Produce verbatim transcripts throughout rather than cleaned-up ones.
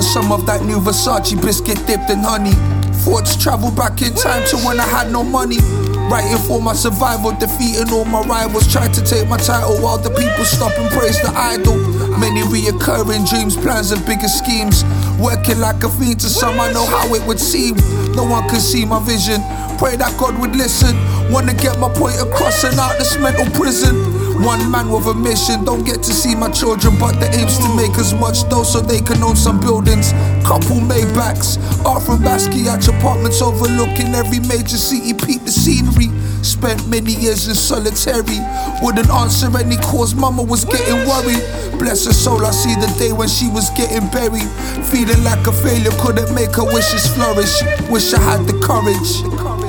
want some of that new Versace biscuit dipped in honey. Thoughts travel back in time to when I had no money. Writing for my survival, defeating all my rivals. Tried to take my title while the people stop and praise the idol. Many reoccurring dreams, plans and bigger schemes. Working like a fiend to some, I know how it would seem. No one could see my vision, pray that God would listen. Wanna get my point across and out this mental prison. One man with a mission, don't get to see my children, but the aim's to make as much dough so they can own some buildings. Couple Maybachs, art from Basquiat apartments overlooking every major city. Peep the scenery, spent many years in solitary. Wouldn't answer any calls, mama was getting worried. Bless her soul, I see the day when she was getting buried. Feeling like a failure, couldn't make her wishes flourish. Wish I had the courage.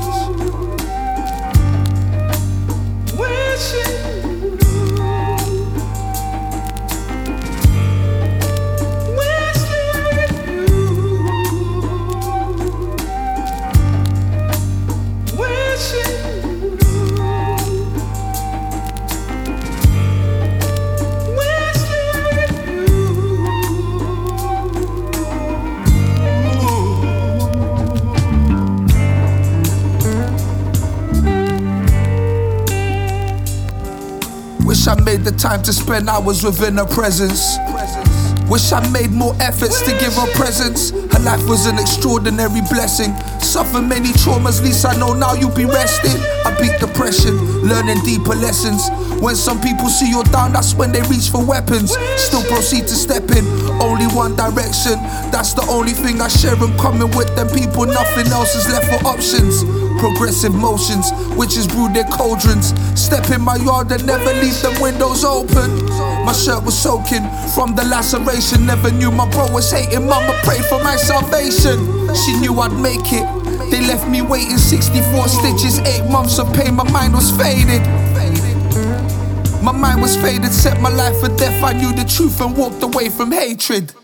Wish I made the time to spend hours within her presence. Wish I made more efforts to give her presence. Her life was an extraordinary blessing. Suffered many traumas, least I know now you'll be resting. I beat depression, learning deeper lessons. When some people see you're down, that's when they reach for weapons. Still proceed to step in, only one direction. That's the only thing I share in common with them people. Nothing else is left for options. Progressive motions, witches brew their cauldrons. Step in my yard and never leave them windows open. My shirt was soaking from the laceration. Never knew my bro was hating. Mama prayed for my salvation. She knew I'd make it. They left me waiting sixty-four stitches, eight months of pain. My mind was faded. My mind was faded, set my life for death. I knew the truth and walked away from hatred.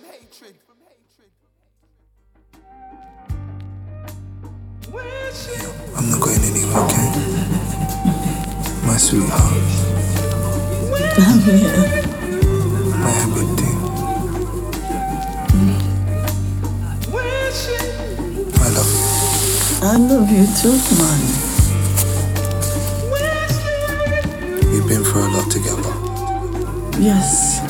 I'm not going anywhere, okay? My sweetheart. Yeah. My everything. I love you. I love you too, man. We've been through a lot together. Yes.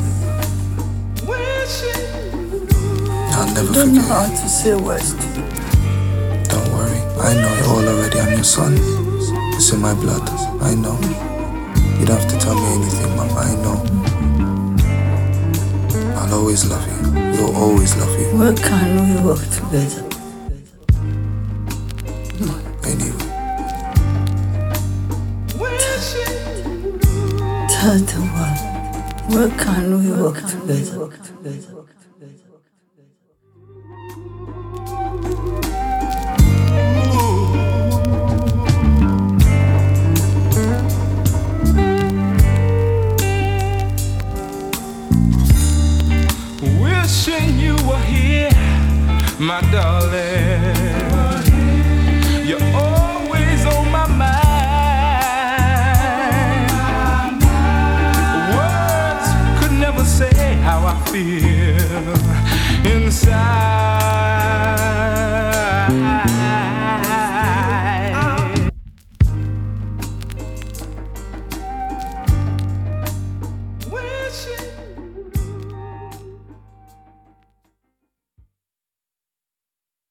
I'll never I don't know forget how you. to say words to you. Don't worry, I know it all already. I'm your son. It's in my blood. I know. You don't have to tell me anything, Mama. I know. I'll always love you. You'll always love you. Why can't we work together? Anyway. Tell the world. Why can't we work together? Wishing you were here, my darling. You're always on my mind. Words could never say how I feel inside.